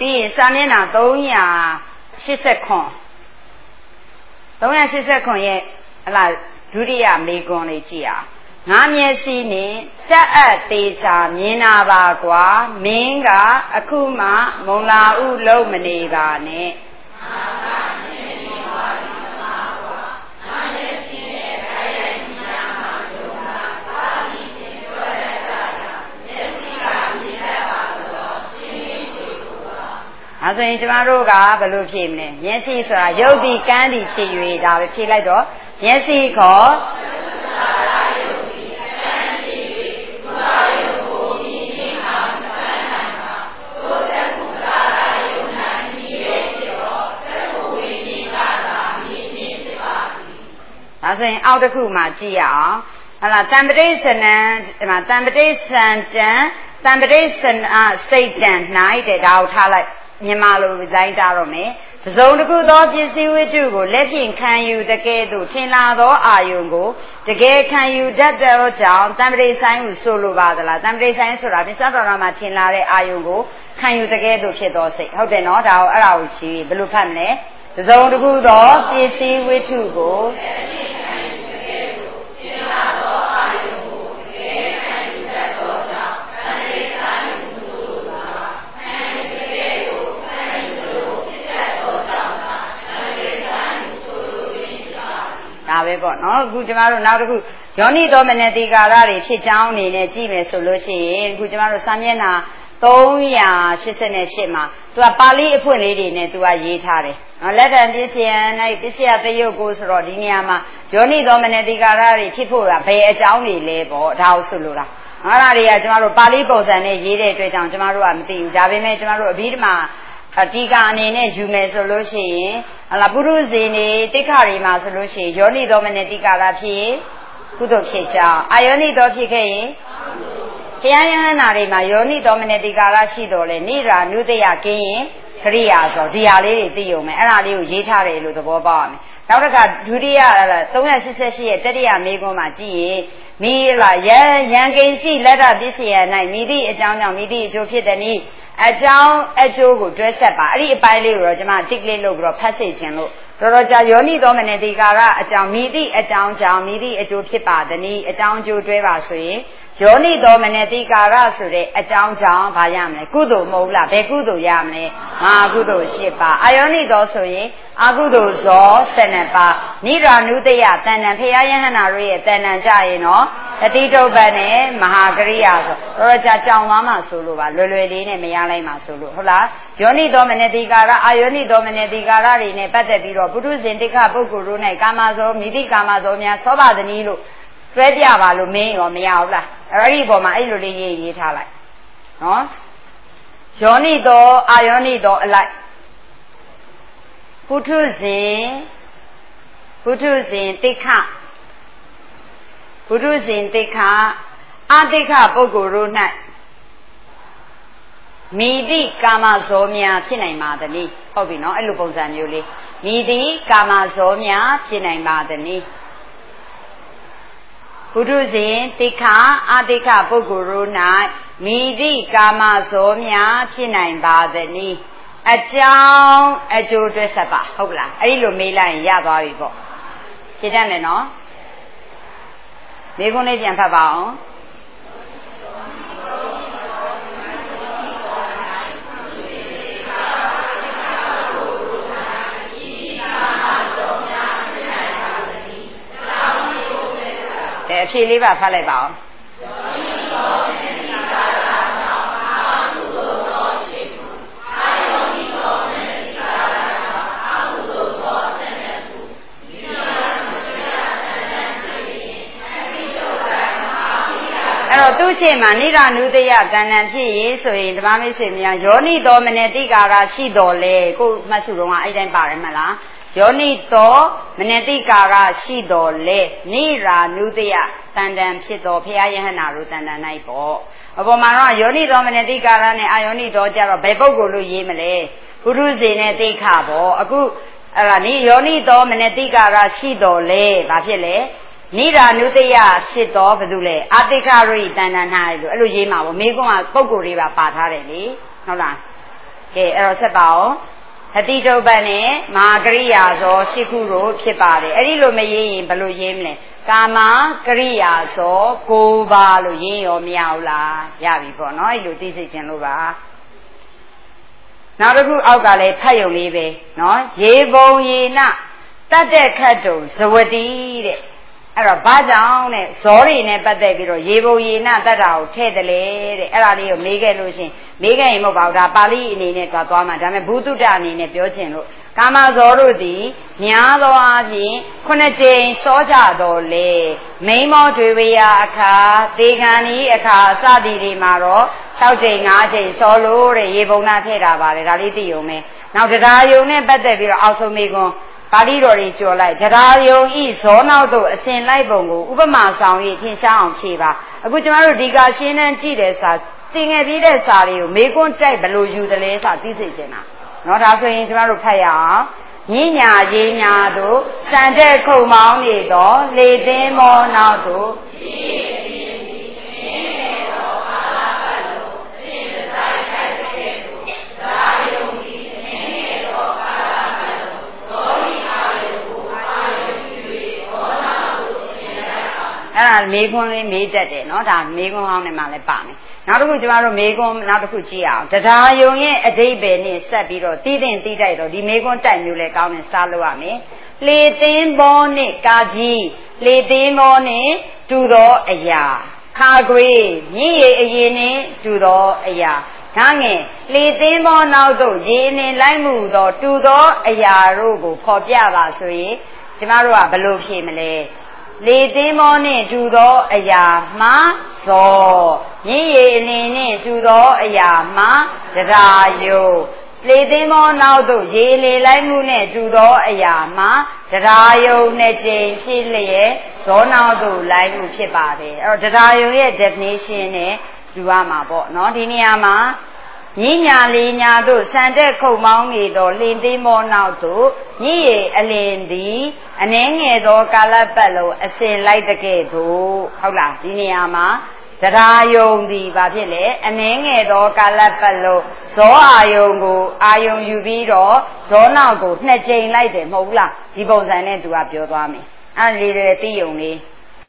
ပြီးရင်စာမျက်နှာ389ရဲ့ဟလာဒုတိယမေကွန်လေးကြည့်အောင်ငါမျက်စိနဲ့တက်အပ်သေးချာမြင်နာပါကွာမင်းကအခုမှမုံလာဥလုံးမနေပါနဲ့အဲဆိုရင်ကျမတို့ကဘယ်လိုဖြေမလဲမျက်စိဆိုတာရုပ်ဒီကန်းဒီဖြေ၍ဒါပဲဖြေလိုက်တော့မျက်စိခေါ်ဒါဆိုရင်အောက်တစ်ခုမှကြည့်ရအောင်ဟလာတံပတိစနံဒီမှာတံပတိစံတံတံပတိစနစိတ်တံ၌တဲ့ဒါကိုထားလိုက်မြန်မာလိုလိုင်းတာတော့မယ်ပဇုံတစ်ခုသောပစ္စည်းဝတ္ထုကိုလက်ဖြင့်ခံယူတကယ်သို့ထင်လာသောအာယုံကိုတကယ်ခံယူတတ်သောကြောင့်တံပတိဆိုင်ကိုဆိုလိုပါသလားတံပတိဆိုင်ဆိုတာမြတ်စွာဘုရားမှာထင်လာတဲ့အာယုံကိုခံယူတကယ်သို့ဖြစ်သောစိတ်ဟုတ်တယ်နော်ဒါကိုအဲ့ဒါကိုရှိဘယ်လိုဖတ်မလဲပဇုံတစ်ခုသောပစ္စည်းဝတ္ထုကိုဒါပဲပေါ့နော်အခုကျမတို့နောက်တစ်ခုယောနိသောမနတိကာရတွေဖြစ်ကြောင်းအနေနဲ့ကြည့်မယ်ဆိုလို့ရှိရင်အခုကျမတို့စာမျက်နှာ388မှာသူကပါဠိအဖွင့်လေးတွေနဲ့သူကရေးထားတယ်နော်လက်ထံပစ္စယံ၌ပစ္စယတယုတ်ကိုဆိုတော့ဒီနေရာမှာယောနိသောမနတိကာရတွေဖြစ်ဖို့ကဘယ်အကြောင်းတွေလဲပေါ့ဒါကိုဆိုလိုတာအဲ့ဒါတွေကကျမတို့ပါဠိပုံစံနဲ့ရေးတဲ့အတွက်ကြောင့်ကျမတို့ကမသိဘူးဒါပေမဲ့ကျမတို့အဘိဓမ္မာတီကာအနေနဲ့ယူမယ်ဆိုလို့ရှိရင်ဟလာပုရုဇေနေတိခါတွေမှာဆိုလို့ရှိရင်ယောနိသောမနတိကာရဖြစ်ကုသိုလ်ဖြစ်ကြောင်းအာယောနိသောဖြစ်ခဲ့ရင်ဘုရားယဟန္တာတွေမှာယောနိသောမနတိကာရရှိတော်လဲနိရာနုတယကင်းရင်ခရိယာဆိုဒီဟာလေးတွေသိရုံပဲအဲ့ဒါလေးကိုရေးထားတယ်လို့သဘောပေါက်ရမယ်နောက်တစ်ခါဒုတိယ388ရဲ့တတိယမေကွန်းမှာကြည့်ရင်မိလာယံကိဉ္စီလက်ထပစ္စယ၌မိသည့်အကြောင်းကြောင့်မိသည့်အကျိုးဖြစ်တဲ့နည်းအကြောင်းအကျိုးကိုတွဲဆက်ပါအဲ့ဒီအပိုင်းလေးကိုတော့ကျွန်မတစ်ကလေးလုပ်ပြီးတော့ဖတ်စေခြင်းလို့တော်တော်ကြာယောနိသောမနတိကာရအကြောင်းမိသည့်အကြောင်းကြောင့်မိသည့်အကျိုးဖြစ်ပါသည်နည်းအကြောင်းအကျိုးတွဲပါဆိုရင်ယောနိသောမနတိကာရဆိုတဲ့အကြောင်းကြောင့်ဘာရမလဲကုသိုလ်မဟုတ်လားဘယ်ကုသိုလ်ရမလဲမဟာကုသိုလ်၈ပါးအာယောနိသောဆိုရင်အကုသိုလ်ဇော12ပါးနိရာနုတယတဏ္ဏဖရာယဟန္တာတို့ရဲ့တဏ္ဏကြရင်တော့တတိတုပ္ပနဲ့မဟာကရိယာဆိုတော့ကြာကြောင်သွားမှဆိုလို့ပါလွယ်လွယ်လေးနဲ့မရလိုက်မှဆိုလို့ဟုတ်လားယောနိသောမနတိကာရအာယောနိသောမနတိကာရတွေနဲ့ပတ်သက်ပြီးတော့ပုထုဇဉ်တိခပုဂ္ဂိုလ်တို့၌ကာမဇောမိတိကာမဇောများသောပါဒနီလို့တွဲပြပါလို့မင်းရောမရဘူးလားအဲ့ဒီပေါ်မှာအဲ့လိုလေးရေးထားလိုက်နော်ယောနိသောအာယောနိသောအလိုက်ပုထုဇဉ်တိခပုထုဇဉ်တိခအာတိခပုဂ္ဂိုလ်တို့၌မိတိကာမဇောများဖြစ်နိုင်ပါသည်။ဟုတ်ပြီနော်အဲ့လိုပုံစံမျိုးလေးမိတိကာမဇောများဖြစ်နိုင်ပါသည်။ပုထုဇဉ်တိခအာတိခပုဂ္ဂိုလ်တို့၌မိတိကာမဇောများဖြစ်နိုင်ပါသည်။အကြောင်းအကျိုးတွဲဆက်ပါဟုတ်လားအဲ့ဒီလိုမေးလိုက်ရင်ရသွားပြီပေါ့ဖြေတတ်မယ်နော်မေးခွန်းလေးပြန်ဖတ်ပါအောင်အဖြေလေးပါဖတ်လိုက်ပါအောင်အဲ့တော့သူရှိမှနိရာနုတယကဏ္ဍဖြစ်ရေးဆိုရင်ဓမ္မမိတ်ဆွေများယောနိသောမနတိကာရရှိတော်လေကိုမှတ်စုတော့အဲ့တိုင်းပါတယ်မလားယောနိသောမနတိကာရရှိတော်လေနိရာနုတယတန်တန်ဖြစ်တော်ဘုရားယဟန္တာတို့တန်တန်၌ပေါ့အပေါ်မှာတော့ယောနိသောမနတိကာရနဲ့အာယောနိသောကြတော့ဘယ်ပုဂ္ဂိုလ်လို့ရေးမလဲပုရုဇေနဲ့တိခပေါ့အခုအဲ့ဒါနိယောနိသောမနတိကာရရှိတော်လေဘာဖြစ်လဲနိရာနုတယဖြစ်တော်ဘယ်သူလဲအာတိခရိတဏ္ဍနာလို့အဲ့လိုရေးမှာပေါ့မိကုံးကပုဂ္ဂိုလ်လေးပါထားတယ်လေဟုတ်လားကဲအဲ့တော့ဆက်ပါအောင်ဟတိတုပ္ပနဲ့မဟာကရိယာဇောရှိခုတို့ဖြစ်ပါတယ်အဲ့ဒီလိုမရေးရင်ဘယ်လိုရေးမလဲကာမကရိယာဇော9ပါးလို့ရေးရောမရဘူးလားရပြီပေါ့နော်အဲ့လိုသိစိတ်ခြင်းလို့ပါနောက်တစ်ခုအောက်ကလည်းဖတ်ရုံလေးပဲနော်ရေပုံရေနတတ်တဲ့ခတ်တုံဇဝတိတဲ့အဲ့တော့ဘာကြောင့်တဲ့ဇောတွေနဲ့ပတ်သက်ပြီးတော့ရေပုံရေနတတ်တာကိုထည့်တယ်လေတဲ့အဲ့ဒါလေးကိုမေးခဲ့လို့ရှင်မေးခဲ့ရင်မဟုတ်ပါဘူးဒါပါဠိအနေနဲ့သွားမှာဒါပေမဲ့ဘုဒ္ဓတအနေနဲ့ပြောချင်လို့ကာမဇောတို့သည်များသောအားဖြင့်9ကြိမ်စောကြတော်လေမိန်းမောတွေဝေယအခါဒေဂန်ဤအခါစသည်တွေမှာတော့6ကြိမ်5ကြိမ်စောလို့တဲ့ရေပုံနာထည့်တာပါတယ်ဒါလေးသိရုံပဲနောက်တရားယုံနဲ့ပတ်သက်ပြီးတော့အောက်ဆုံးမေကွန်းပါဠိတော်တွေကြော်လိုက်တရားယုံဤဇောနောက်တို့အစဉ်လိုက်ပုံကိုဥပမာဆောင်၍ထင်ရှားအောင်ဖြေပါအခုကျမတို့ဒီကရှင်းနှန်းကြည့်တဲ့စာတင်ငယ်ပြီးတဲ့စာတွေကိုမေကွန်းတိုက်ဘယ်လိုယူသလဲစာသိစေချင်တာနော်ဒါဆိုရင်ကျမတို့ဖတ်ရအောင်ညညာရေးညာတို့စံတဲ့ခုံမောင်းနေတော့လေသိမ်းမောနောက်တို့အဲ့ဒါမေကွန်းလေးမေးတတ်တယ်နော်ဒါမေကွန်းဟောင်းနဲ့မှလည်းပါမယ်နောက်တစ်ခုကျမတို့မေကွန်းနောက်တစ်ခုကြည့်အောင်တရားယုံရဲ့အဓိပ္ပာယ်နဲ့ဆက်ပြီးတော့တည်တင်တည်တိုက်တော့ဒီမေကွန်းတိုက်မျိုးလဲကောင်းတယ်စားလို့ရမယ်လေသိင်းဘောနဲ့ကာကြီးလေသိင်းဘောနဲ့တူသောအရာခါခွေမြင့်ရည်အရင်နဲ့တူသောအရာဒါငယ်လေသိင်းဘောနောက်တို့ရေနေလိုက်မှုသောတူသောအရာတို့ကိုဖော်ပြပါဆိုရင်ကျမတို့ကဘယ်လိုဖြေမလဲလေသိမ်းမောနဲ့တူသောအရာမှဇောမြင့်ရည်အလင်းနဲ့တူသောအရာမှတရားယုံလေသိမ်းမောနောက်သို့ရေလေလိုက်မှုနဲ့တူသောအရာမှတရားယုံနှစ်ကြိမ်ဖြစ်လျက်ဇောနောက်သို့လိုက်မှုဖြစ်ပါတယ်အဲ့တော့တရားယုံရဲ့ definition နဲ့ယူရမှာပေါ့နော်ဒီနေရာမှာညညာလေးညာတို့စံတဲ့ခုံမောင်းနေသောလင်းသိမ်းမောနောက်သို့ညည်ရည်အလင်းသည်အနှဲငယ်သောကာလပတ်လုံးအစဉ်လိုက်တဲ့ကဲ့သို့ဟုတ်လားဒီနေရာမှာတရားယုံသည်ဘာဖြစ်လဲအနှဲငယ်သောကာလပတ်လုံးဇောအာယုံကိုအာယုံယူပြီးတော့ဇောနောက်ကို2ကြိမ်လိုက်တယ်မဟုတ်လားဒီပုံစံနဲ့သူကပြောသွားမယ်အဲ့ဒီလေသိယုံလေး